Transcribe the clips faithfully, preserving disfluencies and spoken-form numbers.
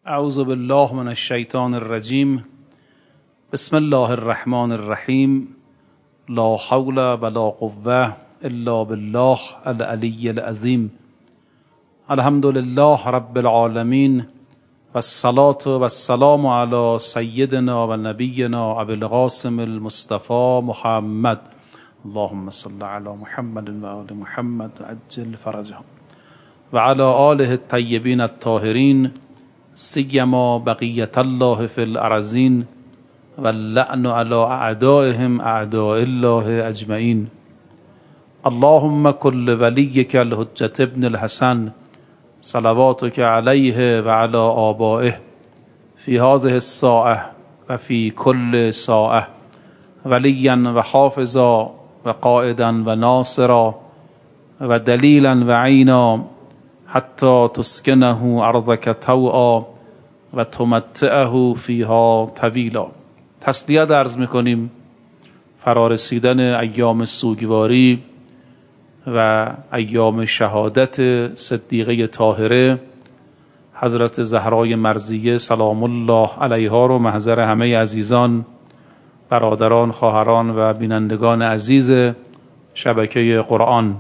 اعوذ بالله من الشیطان الرجیم. بسم الله الرحمن الرحیم. لا حول ولا قوة الا بالله العلی العظیم. الحمد لله رب العالمین والصلاة والسلام علی سیدنا و نبینا ابی القاسم المصطفى محمد. اللهم صل علی محمد و آل محمد عجل فرجهم و علی آله الطیبین الطاهرین سیما بقیت الله فی الارضین و اللعن علی اعدائهم اعداء الله اجمعین. اللهم کل ولیک الحجة ابن الحسن صلواتک علیه و علی آبائه فی هذه الساعة و فی کل ساعة ولیا و حافظا و قائدا و ناصرا و دلیلا و عینا حتی تسکنه ارضک طوعا و تمتعه فیها طویلا. تسلیت عرض میکنیم فرارسیدن ایام سوگواری و ایام شهادت صدیقه طاهره حضرت زهرای مرضیه سلام الله علیها رو محضر همه عزیزان، برادران، خواهران و بینندگان عزیز شبکه قرآن.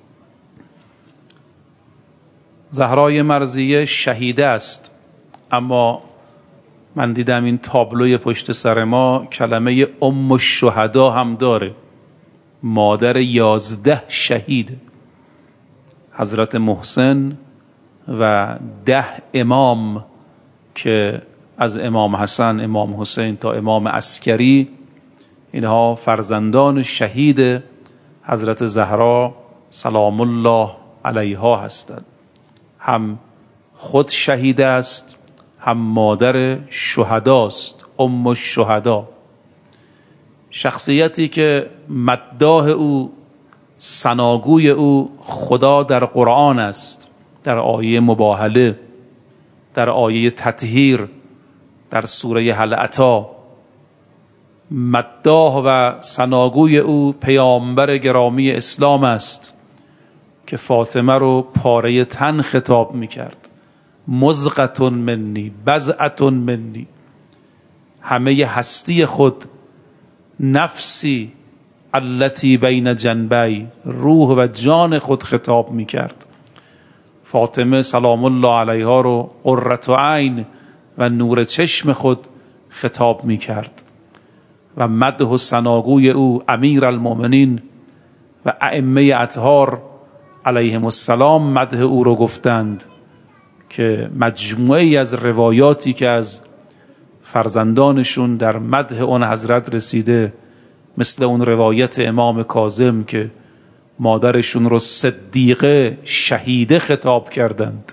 زهرای مرضیه شهیده است، اما من دیدم این تابلوی پشت سر ما کلمه ام الشهدا هم داره، مادر یازده شهید، حضرت محسن و ده امام که از امام حسن، امام حسین تا امام عسکری، اینها فرزندان شهید حضرت زهرا سلام الله علیها هستند. هم خود شهید است، هم مادر شهداست، ام الشهدا. شخصیتی که مداح او، ثناگوی او خدا در قرآن است، در آیه مباهله، در آیه تطهیر، در سوره هل اتی. مداح و ثناگوی او پیامبر گرامی اسلام است که فاطمه رو پاره تن خطاب میکرد، مزغة منی، بضعة منی. همه هستی خود، نفسی التی بین جنبی، روح و جان خود خطاب میکرد. فاطمه سلام الله علیها رو قرة عین و نور چشم خود خطاب میکرد و مدح و ثناگوی او امیر المؤمنین و ائمه اطهار علیهم السلام مدح او رو گفتند که مجموعی از روایاتی که از فرزندانشون در مدح اون حضرت رسیده، مثل اون روایت امام کاظم که مادرشون رو صدیقه، شهیده خطاب کردند.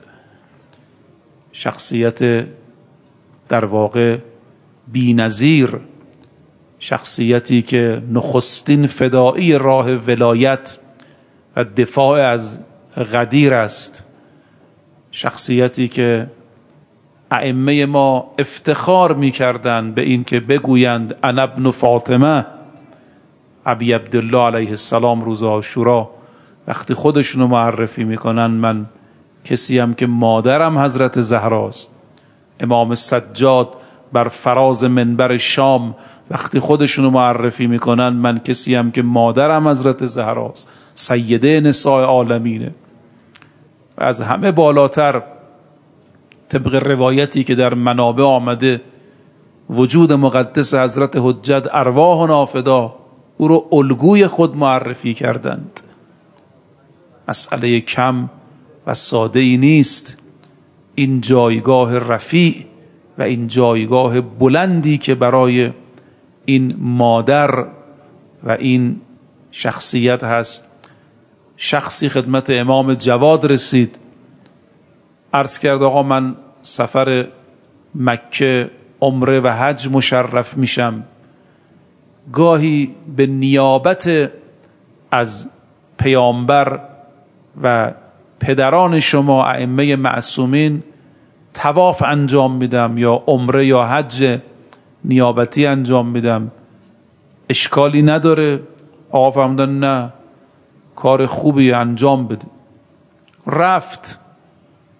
شخصیت در واقع بی‌نظیر، شخصیتی که نخستین فدایی راه ولایت و دفاع از غدیر است، شخصیتی که ائمه ما افتخار می‌کردند به این که بگویند انا ابن فاطمه. ابی عبدالله علیه السلام روز عاشورا وقتی خودشونو معرفی میکنن، من کسیم که مادرم حضرت زهراست. امام سجاد بر فراز منبر شام وقتی خودشونو معرفی میکنن، من کسیم که مادرم حضرت زهراست، سیده نساء عالمینه. و از همه بالاتر طبق روایتی که در منابع آمده، وجود مقدس حضرت حجت ارواح نافدا او رو الگوی خود معرفی کردند. مسئله کم و ساده ای نیست این جایگاه رفیع و این جایگاه بلندی که برای این مادر و این شخصیت هست. شخصی خدمت امام جواد رسید، عرض کرد آقا من سفر مکه، عمره و حج مشرف میشم، گاهی به نیابت از پیامبر و پدران شما ائمه معصومین طواف انجام میدم یا عمره یا حج نیابتی انجام میدم، اشکالی نداره؟ آقا فرمودن نه، کار خوبی انجام بده. رفت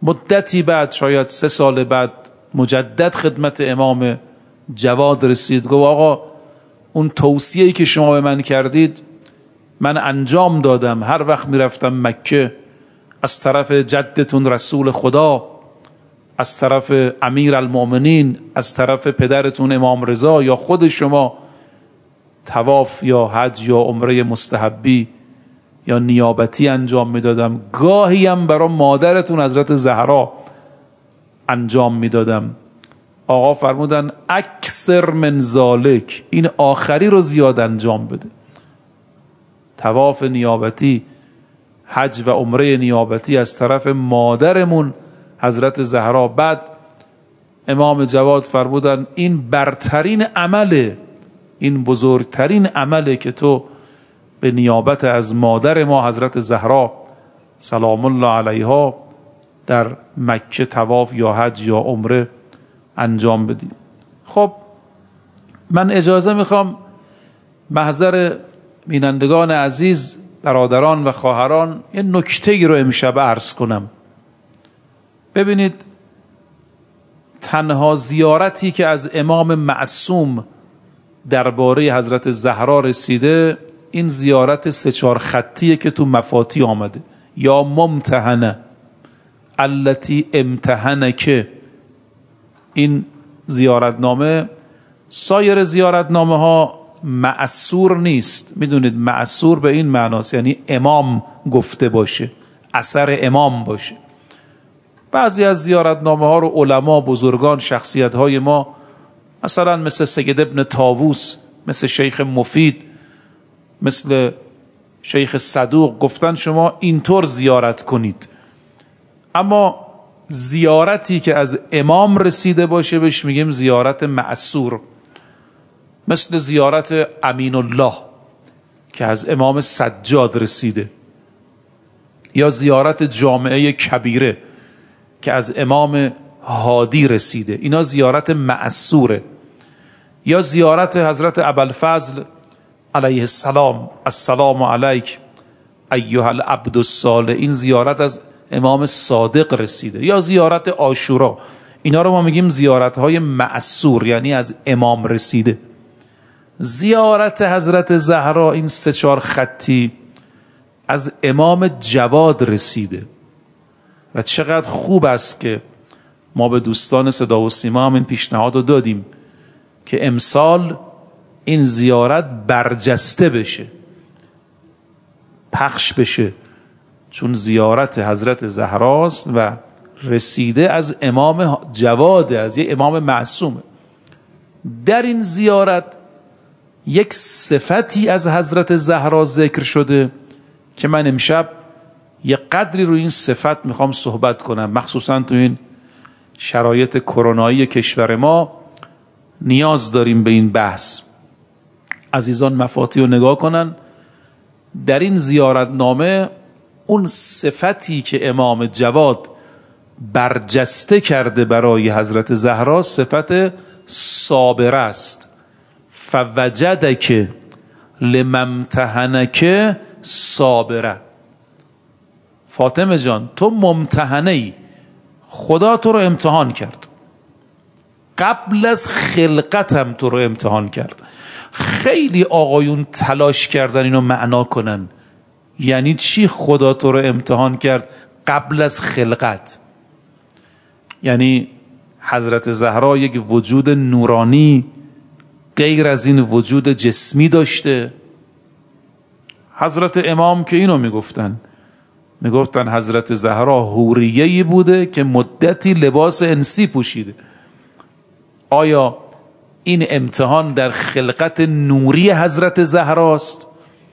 مدتی بعد، شاید سه سال بعد، مجدد خدمت امام جواد رسید. گفت آقا اون توصیه‌ای که شما به من کردید من انجام دادم. هر وقت میرفتم مکه از طرف جدتون رسول خدا، از طرف امیر المؤمنین، از طرف پدرتون امام رضا یا خود شما طواف یا حج یا عمره مستحبی یا نیابتی انجام میدادم. گاهی هم برای مادرتون حضرت زهرا انجام میدادم. آقا فرمودن اکثر من ذالک، این آخری رو زیاد انجام بده. طواف نیابتی، حج و عمره نیابتی از طرف مادرمون حضرت زهرا. بعد امام جواد فرمودن این برترین عمله، این بزرگترین عمله که تو به نیابت از مادر ما حضرت زهرا سلام الله علیها در مکه طواف یا حج یا عمره انجام بدی. خب من اجازه میخوام محضر بینندگان عزیز، برادران و خواهران، یه نکته‌ای رو امشب عرض کنم. ببینید، تنها زیارتی که از امام معصوم درباره حضرت زهرا رسیده این زیارت سه چهار خطیه که تو مفاتی آمده، یا ممتحنه التی امتحنک. این زیارتنامه، سایر زیارتنامه ها معصور نیست. میدونید معصور به این معناست یعنی امام گفته باشه، اثر امام باشه. بعضی از زیارتنامه ها رو علما، بزرگان، شخصیت های ما، مثلا مثل سید ابن طاووس، مثل شیخ مفید، مثل شیخ صدوق گفتن شما اینطور زیارت کنید. اما زیارتی که از امام رسیده باشه بهش میگیم زیارت معصور. مثل زیارت امین الله که از امام سجاد رسیده، یا زیارت جامعه کبیره که از امام هادی رسیده، اینا زیارت معصوره. یا زیارت حضرت ابوالفضل علیه السلام، السلام علیک ایها العبد الصالح، این زیارت از امام صادق رسیده. یا زیارت عاشورا، اینا رو ما میگیم زیارت های معصور، یعنی از امام رسیده. زیارت حضرت زهرا این سه چهار خطی از امام جواد رسیده. و چقدر خوب است که ما به دوستان صدا و سیما هم این پیشنهاد رو دادیم که امسال این زیارت برجسته بشه، پخش بشه، چون زیارت حضرت زهراست و رسیده از امام جواد، از یه امام معصومه. در این زیارت یک صفتی از حضرت زهرا ذکر شده که من امشب یه قدری رو این صفت میخوام صحبت کنم، مخصوصا تو این شرایط کرونایی کشور ما نیاز داریم به این بحث. عزیزان مفاتی رو نگاه کنن. در این زیارتنامه اون صفتی که امام جواد برجسته کرده برای حضرت زهرا صفت صابره است. فوجدک لممتحنک صابره. فاطمه جان، تو ممتحنه ای، خدا تو رو امتحان کرد، قبل از خلقتم تو رو امتحان کرد. خیلی آقایون تلاش کردن اینو معنا کنن. یعنی چی خدا تو رو امتحان کرد قبل از خلقت؟ یعنی حضرت زهرا یک وجود نورانی غیر از این وجود جسمی داشته. حضرت امام که اینو میگفتن میگفتن حضرت زهرا حوریه‌ای بوده که مدتی لباس انسی پوشیده. آیا این امتحان در خلقت نوری حضرت زهراست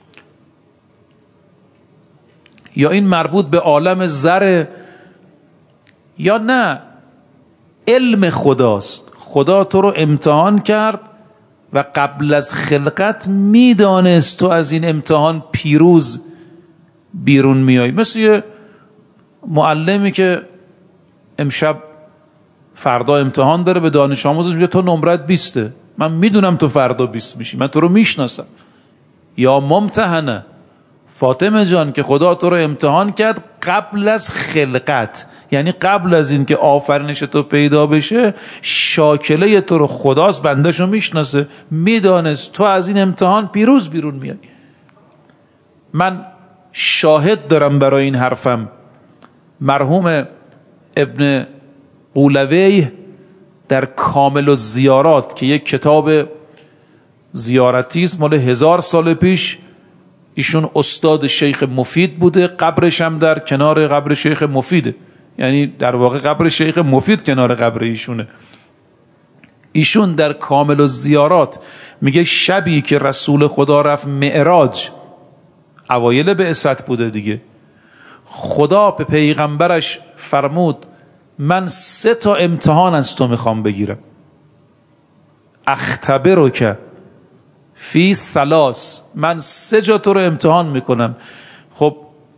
یا این مربوط به عالم ذره، یا نه علم خداست؟ خدا تو رو امتحان کرد و قبل از خلقت میدانست تو از این امتحان پیروز بیرون میای. مثل یه معلمی که امشب فردا امتحان داره به دانش آموزش میگه تو نمرت بیسته، من میدونم تو فردا بیست میشی، من تو رو میشناسم. یا ممتحنه، فاطمه جان که خدا تو رو امتحان کرد قبل از خلقت، یعنی قبل از این که آفرینش تو پیدا بشه شاکله تو رو خداست، بندهشو میشناسه، میدانست تو از این امتحان پیروز بیرون میای. من شاهد دارم برای این حرفم. مرحوم ابن قولویه در کامل الزیارات که یک کتاب زیارتی است مال هزار سال پیش، ایشون استاد شیخ مفید بوده، قبرش هم در کنار قبر شیخ مفیده، یعنی در واقع قبر شیخ مفید کنار قبر ایشونه. ایشون در کامل الزیارات میگه شبی که رسول خدا رفت معراج، اوایل بعثت بوده دیگه، خدا به پیغمبرش فرمود من سه تا امتحان از تو میخوام بگیرم، اختبرک فی ثلاث، من سه جا تو رو امتحان میکنم. خب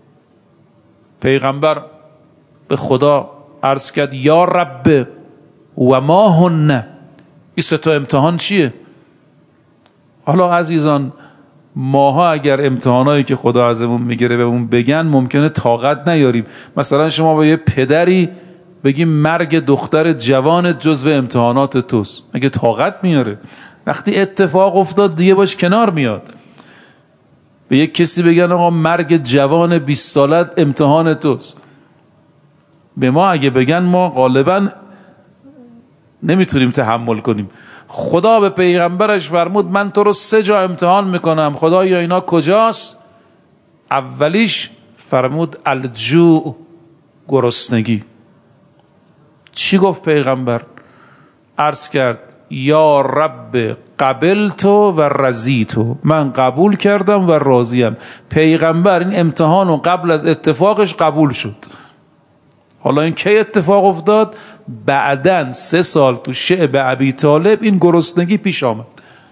پیغمبر به خدا عرض کرد یا رب و ما هن، این سه تا امتحان چیه؟ حالا عزیزان ماها اگر امتحانایی که خدا ازمون میگیره بهمون بگن ممکنه طاقت نیاریم. مثلا شما با یه پدری بگیم مرگ دختر جوان جزو امتحانات توست، مگه طاقت میاره؟ وقتی اتفاق افتاد دیگه باش کنار میاد. به یک کسی بگن آقا مرگ جوان بیست سالت امتحان توست، به ما اگه بگن ما غالبا نمیتونیم تحمل کنیم. خدا به پیغمبرش فرمود من تو رو سه جا امتحان میکنم. خدایا اینا کجاست؟ اولیش فرمود الجوع، گرسنگی. چی گفت پیغمبر؟ عرض کرد یا رب قبلتو و رضیتو، من قبول کردم و راضیم. پیغمبر این امتحانو قبل از اتفاقش قبول شد. حالا این کی اتفاق افتاد؟ بعدن سه سال تو شعب ابی طالب این گرسنگی پیش آمد.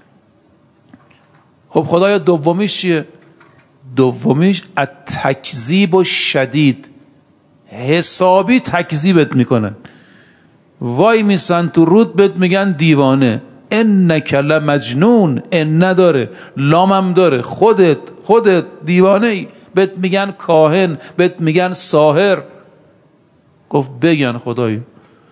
خب خدایا دومیش چیه؟ دومیش التکذیب و شدید، حسابی تکذیبت میکنن، وای میسن تو رود بهت میگن دیوانه، انک لمجنون، ان نداره لامم داره، خودت خودت دیوانه ای، بهت میگن کاهن، بهت میگن ساحر. گفت بگن خدایا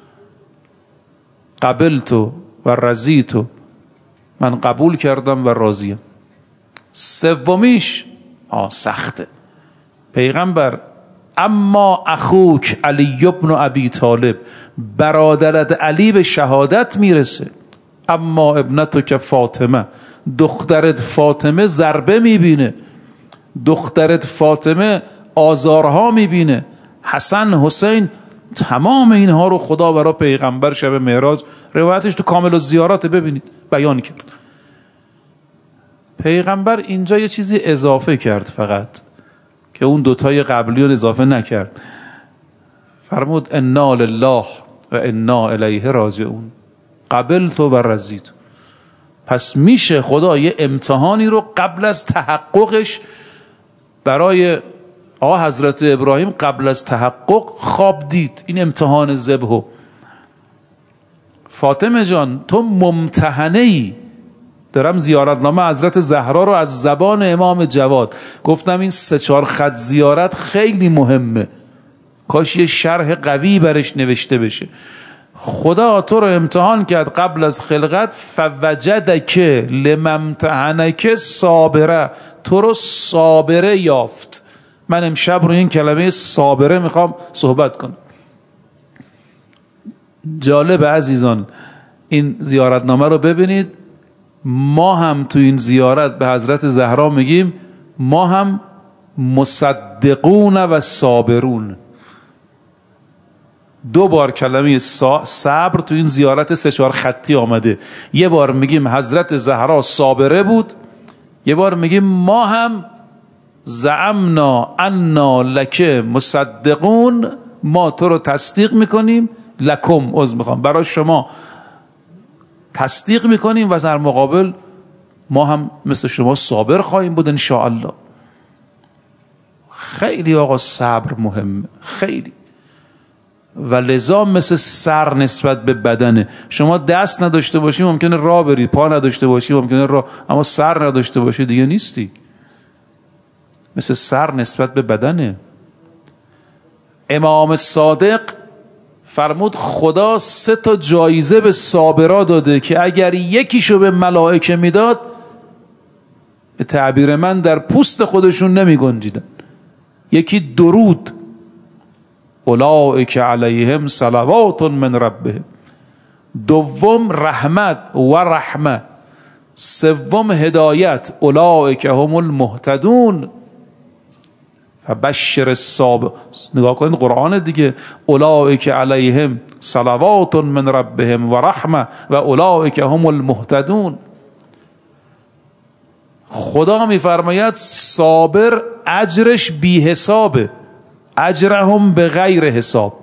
قبلتو و رضیتو، من قبول کردم و راضیم. سومیش آه سخته. پیغمبر اما اخوک علی ابن ابی طالب، برادرت علی به شهادت میرسه، اما ابنتو که فاطمه، دخترت فاطمه ضربه میبینه، دخترت فاطمه آزارها میبینه، حسن حسین، تمام اینها رو خدا برای پیغمبر شب معراج، روایتش تو کامل الزیارات ببینید بیان کرد. پیغمبر اینجا یه چیزی اضافه کرد فقط که اون دوتای قبلی رو اضافه نکرد. فرمود انا لله و انا الیه راجعون، قبلت و رضیت. پس میشه خدا یه امتحانی رو قبل از تحققش برای آقا حضرت ابراهیم قبل از تحقق خواب دید، این امتحان ذبحو. فاطمه جان تو ممتحنه ای. دارم زیارتنامه حضرت زهرا رو از زبان امام جواد گفتم، این سه چهار خط زیارت خیلی مهمه، کاش یه شرح قوی برش نوشته بشه. خدا تو رو امتحان کرد قبل از خلقت، فوجدک لممتحنک صابره، تو رو صابره یافت. من امشب رو این کلمه صابره میخوام صحبت کنم. جالب عزیزان، این زیارتنامه رو ببینید. ما هم تو این زیارت به حضرت زهرا میگیم ما هم مصدقون و صابرون. دو بار کلمه صبر تو این زیارت سه چهار خطی آمده. یه بار میگیم حضرت زهرا صابره بود، یه بار میگیم ما هم زعمنا انا لک مصدقون، ما تو رو تصدیق میکنیم، لکم عذر میخوام برای شما تصدیق میکنیم و در مقابل ما هم مثل شما صابر خواهیم بود انشاءالله. خیلی آقا صبر مهمه، خیلی. و لذا مثل سر نسبت به بدنه، شما دست نداشته باشی ممکنه راه بری، پا نداشته باشی ممکنه راه، اما سر نداشته باشی دیگه نیستی. مثل سر نسبت به بدنه. امام صادق فرمود خدا سه تا جایزه به صابرا داده که اگر یکیشو به ملائکه میداد به تعبیر من در پوست خودشون نمی گنجیدن. یکی درود، اولئک علیهم صلوات من ربهم. دوم رحمت و رحمه. سوم هدایت، اولئک هم المهتدون. فبشر الصابر. نگاه کنید قرآن دیگه، اولئک علیهم صلوات من ربهم و رحمه و اولئک هم المهتدون. خدا میفرماید صابر اجرش بی حسابه، اجرهم به غیر حساب.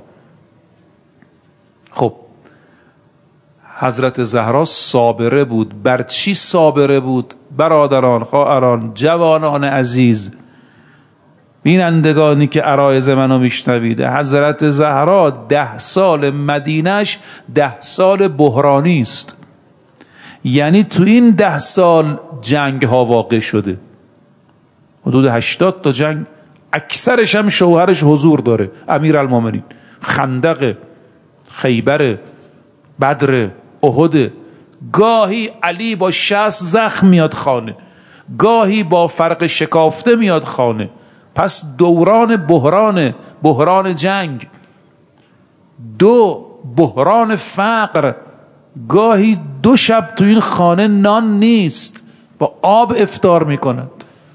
خب حضرت زهرا صابره بود. بر چی صابره بود؟ برادران، خواهران، جوانان عزیز، بینندگانی که عرایض منو میشنوید، حضرت زهرا ده سال مدینش ده سال بحرانی است. یعنی تو این ده سال جنگ ها واقع شده، حدود هشتاد تا جنگ، اکثرش هم شوهرش حضور داره، امیرالمومنین. خندق، خیبر، بدر، احد. گاهی علی با شصت زخم میاد خانه، گاهی با فرق شکافته میاد خانه. پس دوران بحران، بحران جنگ. دو، بحران فقر. گاهی دو شب تو این خانه نان نیست، با آب افطار میکنند.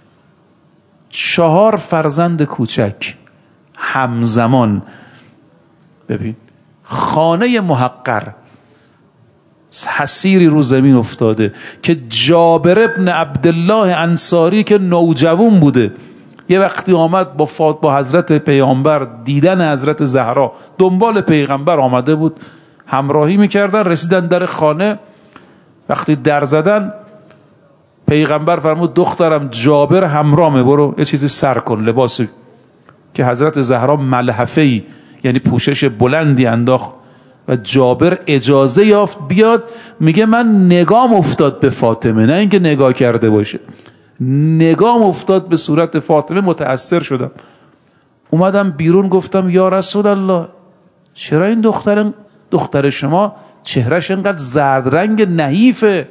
چهار فرزند کوچک همزمان. ببین خانه محقر، حسیری رو زمین افتاده که جابر ابن عبدالله انصاری که نوجوان بوده یه وقتی آمد با فاط با حضرت پیامبر دیدن حضرت زهرا، دنبال پیغمبر آمده بود، همراهی میکردن. رسیدن در خانه، وقتی در زدن پیغمبر فرمود دخترم جابر همراهمه، برو یه چیزی سر کن، لباسی. که حضرت زهرا ملحفه‌ای یعنی پوشش بلندی انداخت و جابر اجازه یافت بیاد. میگه من نگام افتاد به فاطمه، نه اینکه نگاه کرده باشه، نگام افتاد به صورت فاطمه، متأثر شدم. اومدم بیرون، گفتم یا رسول الله چرا این دختر دختر شما چهرش اینقدر زرد رنگ نحیفه؟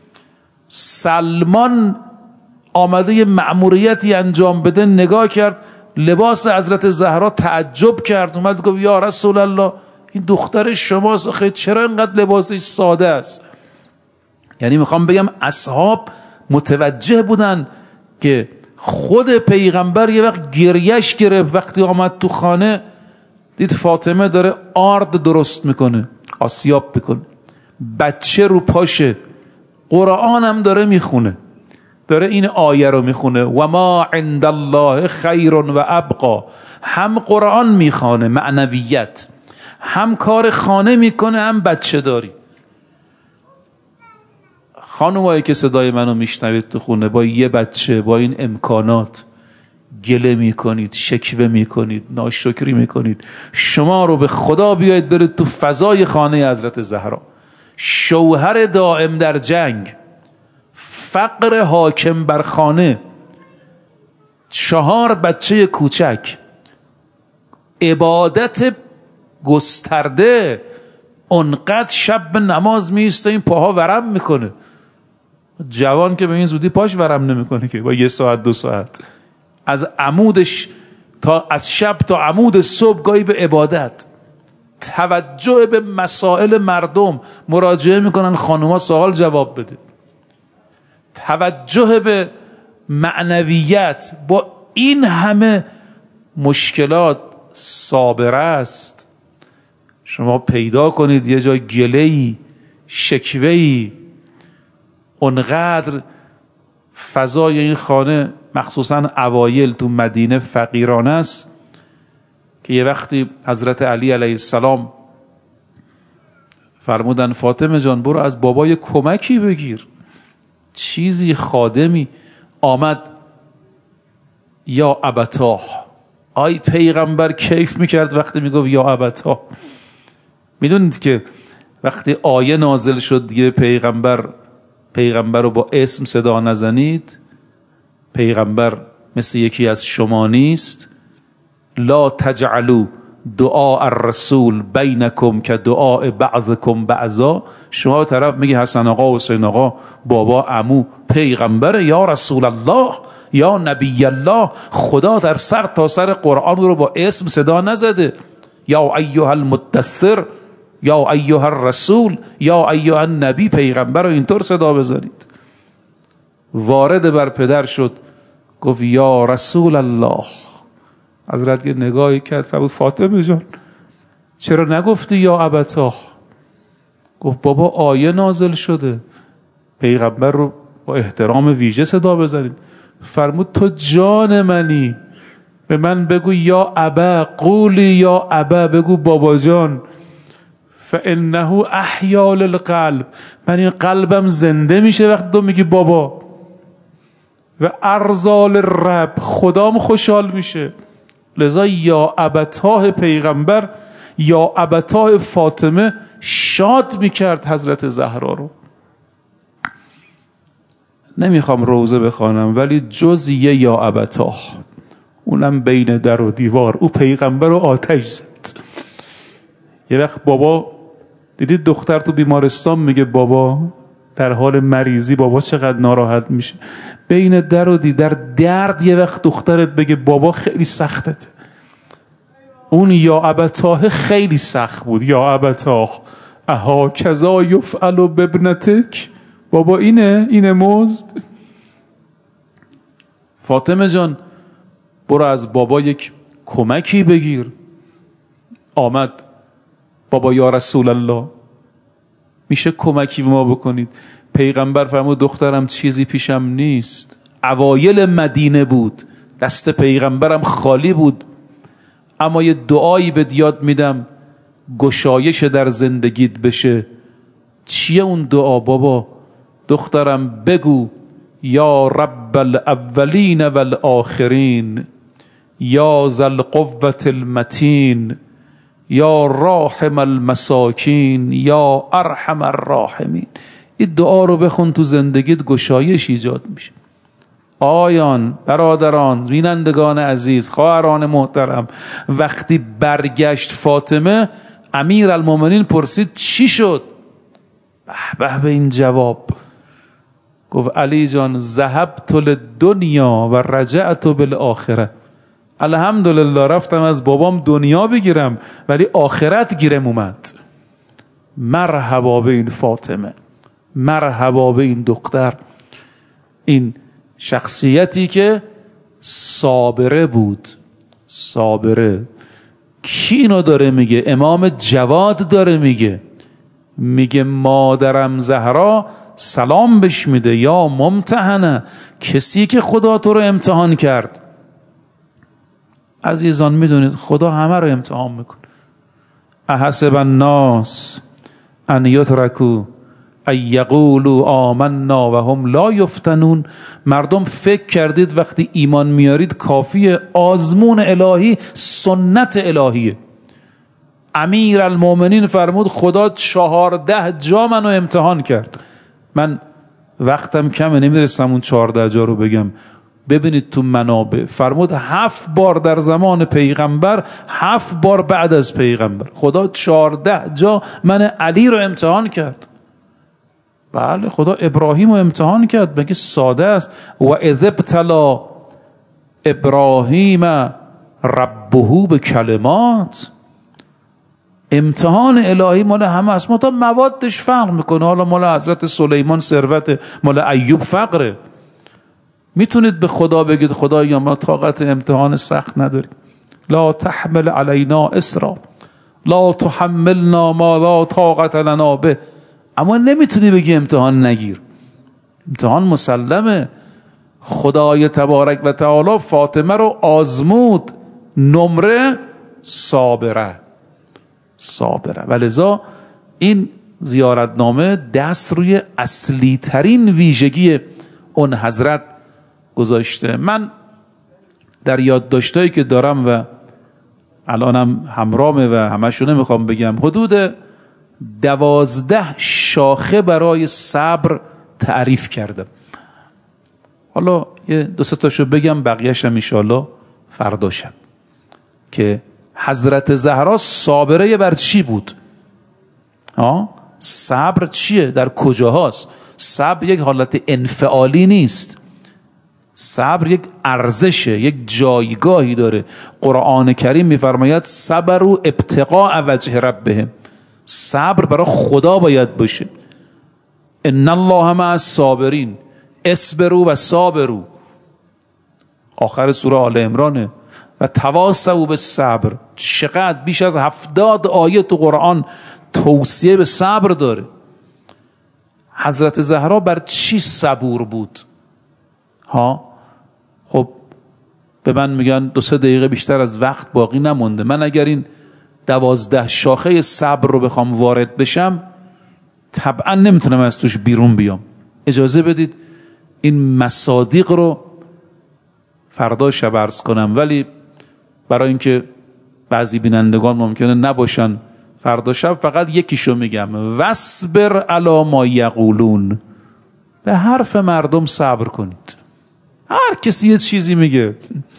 سلمان آمده یه مأموریتی انجام بده، نگاه کرد لباس حضرت زهرا، تعجب کرد، اومد گفت یا رسول الله این دختر شماست، آخه چرا اینقدر لباسش ساده است؟ یعنی میخوام بگم اصحاب متوجه بودن که خود پیغمبر یه وقت گریش گرفت وقتی آمد تو خانه، دید فاطمه داره آرد درست میکنه، آسیاب میکنه، بچه رو پاشه، قرآن هم داره میخونه، داره این آیه رو میخونه و ما عند الله خیر و ابقا. هم قرآن میخونه معنویت، هم کار خانه میکنه، هم بچه داری. خانومایی که صدای منو میشنوید تو خونه با یه بچه، با این امکانات گله میکنید، شکوه میکنید، ناشکری میکنید، شما رو به خدا بیاید برید تو فضای خانه حضرت زهرا. شوهر دائم در جنگ، فقر حاکم بر خانه، چهار بچه کوچک، عبادت گسترده، اونقدر شب به نماز میسته این پاها ورم میکنه. جوان که به این زودی پاش ورم نمیکنه که با یه ساعت دو ساعت از عمودش تا از شب تا عمود صبح گاهی به عبادت. توجه به مسائل مردم، مراجعه میکنن خانوما سوال جواب بده. توجه به معنویت. با این همه مشکلات صابر است. شما پیدا کنید یه جا گله‌ای، شکوه‌ای، اونقدر فضای این خانه مخصوصا اوایل تو مدینه فقیرانه است که یه وقتی حضرت علی علیه السلام فرمودن فاطمه جان برو از بابای کمکی بگیر، چیزی خادمی. آمد یا ابتاه. آی پیغمبر کیف میکرد وقتی میگفت یا ابتاه. میدونید که وقتی آیه نازل شد دیگه پیغمبر پیغمبر رو با اسم صدا نزنید، پیغمبر مثل یکی از شما نیست، لا تجعلوا دعا الرسول بینکم که دعا بعضکم بعضا. شما طرف میگه حسن آقا، حسین آقا، بابا، عمو پیغمبر، یا رسول الله، یا نبی الله. خدا در سر تا سر قرآن رو با اسم صدا نزده. یا ایها المدثر، یا ایها الرسول، یا ایها النبی. پیغمبر رو اینطور صدا بذارید. وارد بر پدر شد، گفت یا رسول الله. حضرت یه نگاهی کرد، فرمود فاطمه جان چرا نگفتی یا ابتاه؟ گفت بابا آیه نازل شده، پیغمبر رو با احترام ویژه صدا بزنید. فرمود تو جان منی، به من بگو یا ابا، قولی یا ابا، بگو بابا جان. فانه احیا للقلب، من این قلبم زنده میشه وقتی تو میگی بابا. و ارزال رب، خدام خوشحال میشه. لذا یا ابتاه پیغمبر، یا ابتاه فاطمه شاد میکرد حضرت زهرا رو. نمیخوام روزه بخوانم، ولی جز یه یا ابتاه، اونم بین در و دیوار، او پیغمبر رو آتش زد. یه وقت بابا دیدید دختر تو بیمارستان میگه بابا، در حال مریضی، بابا چقدر ناراحت میشه. بین در و دی در درد یه وقت دخترت بگه بابا خیلی سختته. اون یا ابتاه خیلی سخت بود. یا ابتاه اها کذا یفعل بابنتک، بابا اینه اینه مزد. فاطمه جان برو از بابا یک کمکی بگیر. آمد بابا یا رسول الله میشه کمکی به ما بکنید؟ پیغمبر فرمود دخترم چیزی پیشم نیست. اوایل مدینه بود، دست پیغمبرم خالی بود، اما یه دعایی به یاد میدم گشایش در زندگیت بشه. چیه اون دعا بابا؟ دخترم بگو یا رب الاولین والآخرین، یا ذا القوة المتین، یا راحم المساکین، یا ارحم الراحمین. این دعا رو بخون، تو زندگیت گشایش ایجاد میشه. آیان، برادران، بینندگان عزیز، خواهران محترم، وقتی برگشت فاطمه، امیر المومنین پرسید چی شد؟ به به به این جواب. گفت علی جان ذهبت للدنیا و رجعت بالآخره. الحمدلله رفتم از بابام دنیا بگیرم ولی آخرت گیرم اومد. مرحبا به این فاطمه، مرحبا به این دختر، این شخصیتی که صابره بود. صابره. کی اینو داره میگه؟ امام جواد داره میگه. میگه مادرم زهرا سلام بش میده، یا ممتحنه، کسی که خدا تو رو امتحان کرد. عزیزان میدونید خدا همه رو امتحان میکنه. احسب الناس ان یترکوا ان یقولوا آمنا و هم لا یفتنون. مردم فکر کردید وقتی ایمان میارید کافیه؟ آزمون الهی سنت الهیه. امیر المومنین فرمود خدا چهارده جا منو امتحان کرد. من وقتم کمه نمیرسم اون چهارده جا رو بگم. ببینید تو منابع فرمود هفت بار در زمان پیغمبر، هفت بار بعد از پیغمبر. خدا چهارده جا من علی رو امتحان کرد. بله خدا ابراهیم رو امتحان کرد، بگه ساده است. و اذ ابتلی ابراهیم ربه به کلمات. امتحان الهی مال همه است، مطمئن موادش فرق میکنه. حالا مال حضرت سلیمان ثروت، مال ایوب فقره. میتونید به خدا بگید خدا یا ما طاقت امتحان سخت نداریم. لا تحمل علینا اسرا، لا تحملنا ما لا طاقت لنا به. اما نمیتونی بگی امتحان نگیر. امتحان مسلمه. خدای تبارک و تعالی فاطمه رو آزمود. نمره صابره، صابره. ولذا این زیارتنامه دست روی اصلی ترین ویژگی اون حضرت گذاشته. من در یادداشتایی که دارم و الانم همرامه و همشو نمیخوام بگم، حدود دوازده شاخه برای صبر تعریف کردم. حالا یه دو سه تاشو بگم، بقیه‌شم ان شاءالله فردا شب، که حضرت زهرا صابره بر چی بود؟ آه؟ صبر چیه؟ در کجاهاست؟ صبر یک حالت انفعالی نیست، صبر یک ارزشه، یک جایگاهی داره. قرآن کریم میفرماید صبروا ابتغاء وجه ربهم، صبر برای خدا باید باشه. ان الله مع الصابرین اصبروا و صابروا، آخر سوره آل عمرانه. و تواصوا بالصبر، چقدر بیش از هفتاد آیه تو قرآن توصیه به صبر داره. حضرت زهرا بر چی صبور بود؟ ها خب به من میگن دو سه دقیقه بیشتر از وقت باقی نمونده. من اگر این دوازده شاخه صبر رو بخوام وارد بشم طبعا نمیتونم از توش بیرون بیام. اجازه بدید این مصادیق رو فردا شب عرض کنم، ولی برای اینکه بعضی بینندگان ممکنه نباشن فردا شب فقط یکیشو میگم: واصبر علی ما یقولون. به حرف مردم صبر کنید. هر کسی یه چیزی میگه،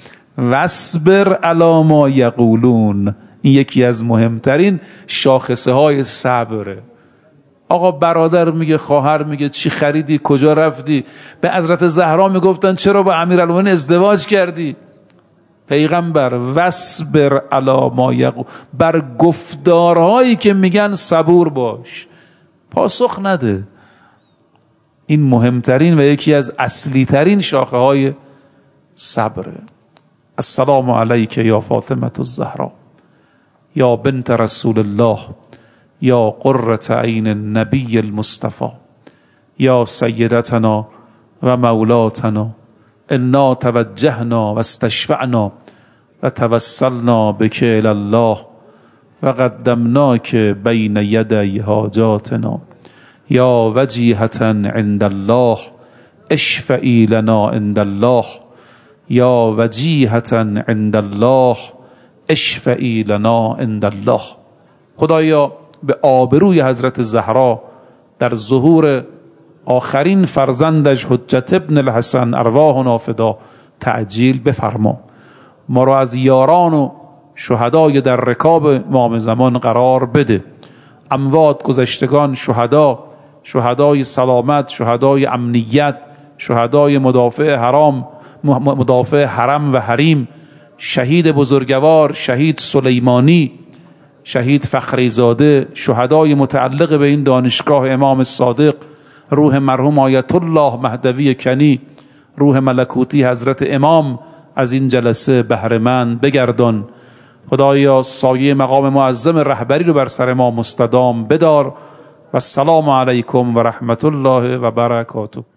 واصبر علی ما یقولون. این یکی از مهمترین شاخصه های صبره. آقا برادر میگه، خواهر میگه چی خریدی، کجا رفتی؟ به حضرت زهرا میگفتن چرا با امیرالمومنین ازدواج کردی؟ پیغمبر واصبر علی ما یقول، بر گفتارهایی که میگن صبور باش، پاسخ نده. این مهمترین و یکی از اصلی ترین شاخه های صبره. السلام علیک یا فاطمه الزهرا یا بنت رسول الله یا قرة عین النبی المصطفى یا سیدتنا و مولاتنا، انا توجهنا و استشفعنا و توسلنا بک الی الله و قدمناک بین یدی حاجاتنا یا وجیهة عند الله اشفعی لنا عند الله یا وجیهة عند الله اشفعی لنا عند الله. خدایا به آبروی حضرت زهرا در ظهور آخرین فرزندش حجت ابن الحسن ارواحنا فدا تعجیل بفرما. ما را از یاران و شهدای در رکاب امام زمان قرار بده. اموات گذشتگان، شهدا، شهدای سلامت، شهدای امنیت، شهدای مدافع حرام، مدافع حرم و حریم، شهید بزرگوار، شهید سلیمانی، شهید فخریزاده، شهدای متعلق به این دانشگاه امام صادق، روح مرحوم آیت الله مهدوی کنی، روح ملکوتی حضرت امام از این جلسه بهره‌مند بگردان. خدایا سایه مقام معظم رهبری رو بر سر ما مستدام بدار. و السلام علیکم و رحمت الله و برکاته.